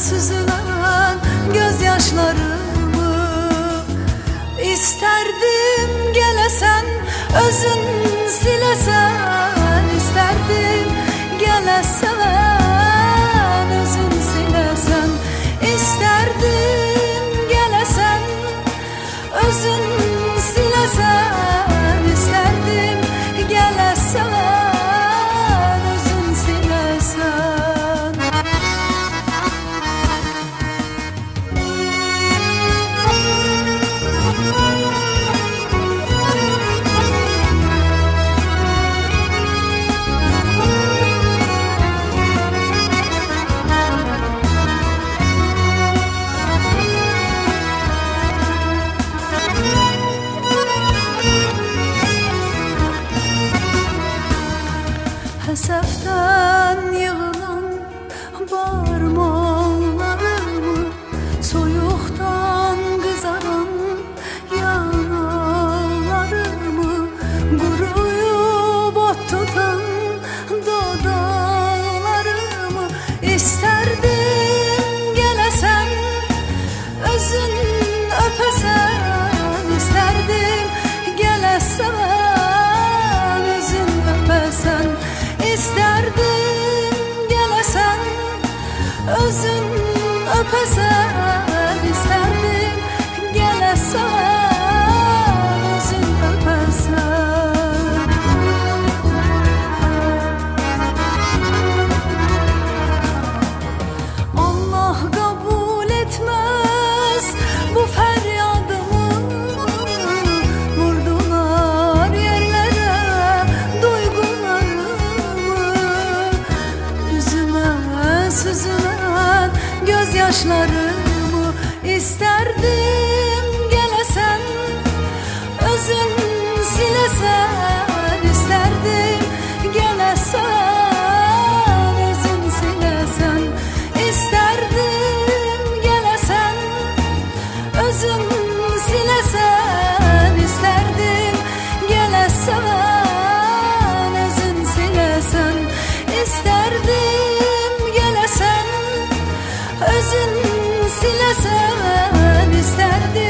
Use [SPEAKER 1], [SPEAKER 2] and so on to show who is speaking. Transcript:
[SPEAKER 1] süzülen gözyaşlarımı isterdim gelesen, özün silesen. İsterdim gelesen, özün silesen. İsterdim gelesen, özün silesen. İsterdim gelesen, özün silesen. Heseften yığılan parmağlarımı, soyuktan kızaran yanaklarımı, kuruyup ot tutan dodaklarımı isterdim gelesen, özün öpesen. İsterdim gelesen, özün öpesen. İsterdim gelesen, özün öpesen. İsterdim gelesen, özün öpesen. Allah kabul etmez bu feryadımı, vurdular yerlere duygularımı. Yüzüme süzülen gözyaşlarımı isterdim gelesen, özün silesen. İsterdim gelesen, özün silesen. İsterdim gelesen, özün silesen. İsterdim gelesen, özün silesen. İsterdim gelesen, özün silesen. İsterdim